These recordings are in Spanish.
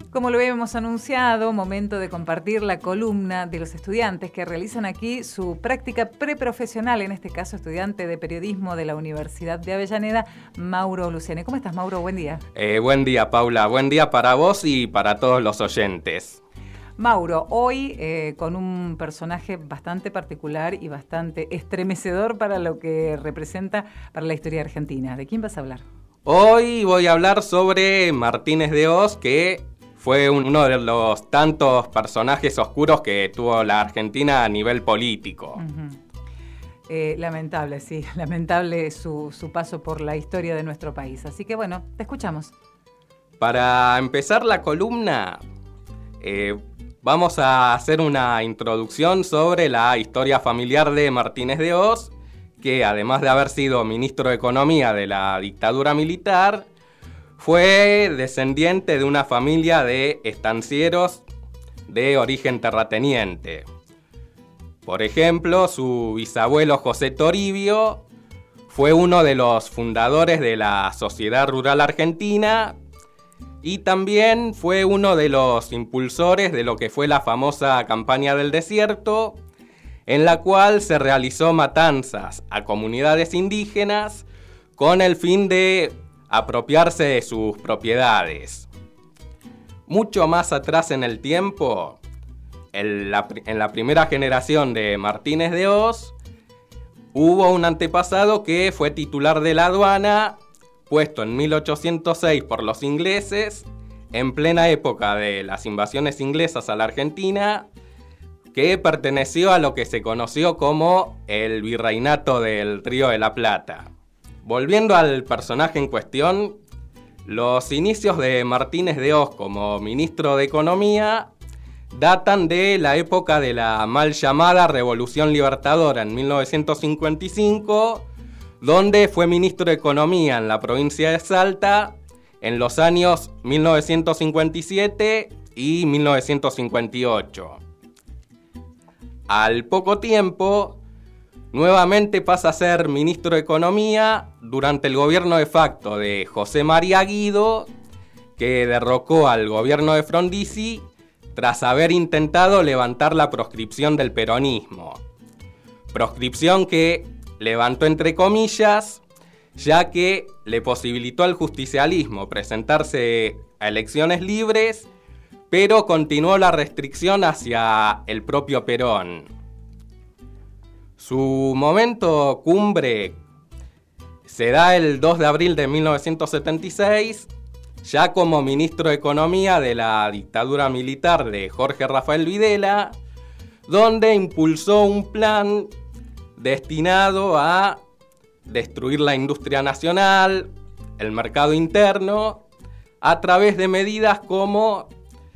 Como lo habíamos anunciado, momento de compartir la columna de los estudiantes que realizan aquí su práctica preprofesional, en este caso estudiante de periodismo de la Universidad de Avellaneda, Mauro Luciani. ¿Cómo estás, Mauro? Buen día. Buen día, Paula. Buen día para vos y para todos los oyentes. Mauro, hoy con un personaje bastante particular y bastante estremecedor para lo que representa para la historia argentina. ¿De quién vas a hablar? Hoy voy a hablar sobre Martínez de Hoz, que fue uno de los tantos personajes oscuros que tuvo la Argentina a nivel político. Lamentable, sí, lamentable su paso por la historia de nuestro país. Así que bueno, te escuchamos. Para empezar la columna, vamos a hacer una introducción sobre la historia familiar de Martínez de Hoz, que además de haber sido ministro de Economía de la dictadura militar, fue descendiente de una familia de estancieros de origen terrateniente. Por ejemplo, su bisabuelo José Toribio fue uno de los fundadores de la Sociedad Rural Argentina y también fue uno de los impulsores de lo que fue la famosa Campaña del Desierto, en la cual se realizó matanzas a comunidades indígenas con el fin de apropiarse de sus propiedades. Mucho más atrás en el tiempo, en la primera generación de Martínez de Hoz, hubo un antepasado que fue titular de la aduana, puesto en 1806 por los ingleses, en plena época de las invasiones inglesas a la Argentina, que perteneció a lo que se conoció como el Virreinato del Río de la Plata. Volviendo al personaje en cuestión, los inicios de Martínez de Hoz como ministro de Economía datan de la época de la mal llamada Revolución Libertadora en 1955, donde fue ministro de Economía en la provincia de Salta en los años 1957 y 1958. Al poco tiempo, nuevamente pasa a ser ministro de Economía durante el gobierno de facto de José María Guido, que derrocó al gobierno de Frondizi tras haber intentado levantar la proscripción del peronismo. Proscripción que levantó entre comillas, ya que le posibilitó al justicialismo presentarse a elecciones libres, pero continuó la restricción hacia el propio Perón. Su momento cumbre se da el 2 de abril de 1976, ya como ministro de Economía de la dictadura militar de Jorge Rafael Videla, donde impulsó un plan destinado a destruir la industria nacional, el mercado interno, a través de medidas como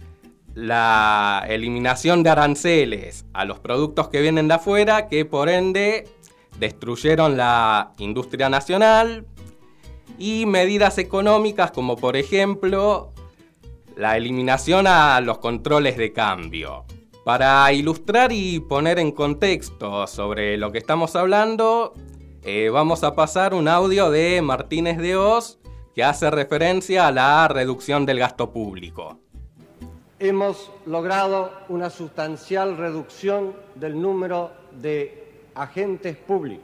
la eliminación de aranceles a los productos que vienen de afuera, que por ende destruyeron la industria nacional, y medidas económicas como por ejemplo la eliminación a los controles de cambio. Para ilustrar y poner en contexto sobre lo que estamos hablando, vamos a pasar un audio de Martínez de Hoz que hace referencia a la reducción del gasto público. Hemos logrado una sustancial reducción del número de agentes públicos.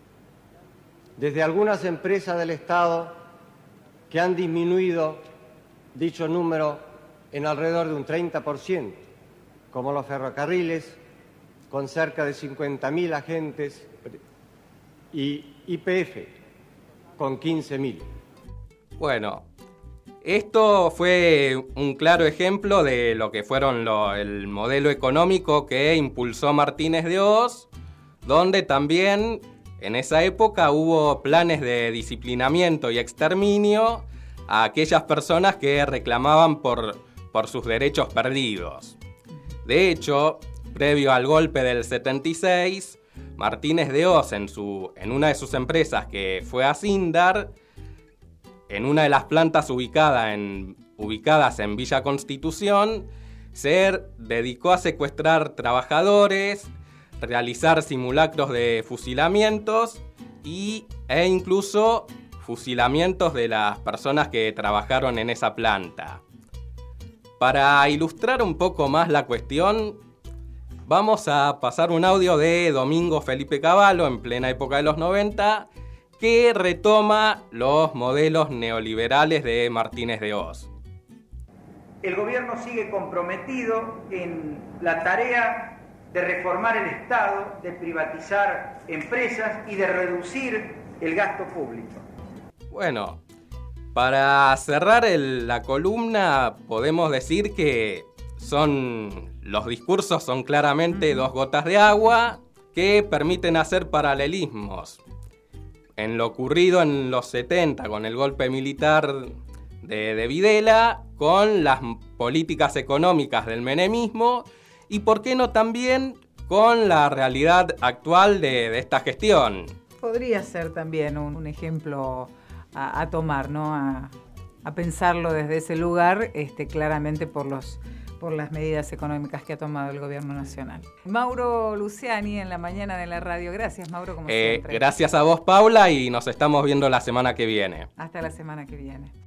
Desde algunas empresas del Estado que han disminuido dicho número en alrededor de un 30%, como los ferrocarriles, con cerca de 50.000 agentes, y YPF, con 15.000. Bueno, esto fue un claro ejemplo de lo que fueron el modelo económico que impulsó Martínez de Hoz, donde también en esa época hubo planes de disciplinamiento y exterminio a aquellas personas que reclamaban por sus derechos perdidos. De hecho, previo al golpe del 76, Martínez de Hoz en una de sus empresas que fue Asindar, en una de las plantas ubicadas en Villa Constitución, se dedicó a secuestrar trabajadores, realizar simulacros de fusilamientos e incluso fusilamientos de las personas que trabajaron en esa planta. Para ilustrar un poco más la cuestión, vamos a pasar un audio de Domingo Felipe Cavallo, en plena época de los 90, que retoma los modelos neoliberales de Martínez de Hoz. El gobierno sigue comprometido en la tarea de reformar el Estado, de privatizar empresas y de reducir el gasto público. Bueno, para cerrar la columna podemos decir que los discursos son claramente dos gotas de agua que permiten hacer paralelismos en lo ocurrido en los 70 con el golpe militar de Videla, con las políticas económicas del menemismo y, por qué no, también con la realidad actual de esta gestión. Podría ser también un ejemplo a tomar, ¿no? A pensarlo desde ese lugar, claramente por las medidas económicas que ha tomado el gobierno nacional. Mauro Luciani en la mañana de la radio. Gracias, Mauro, como siempre. Gracias a vos, Paula, y nos estamos viendo la semana que viene. Hasta la semana que viene.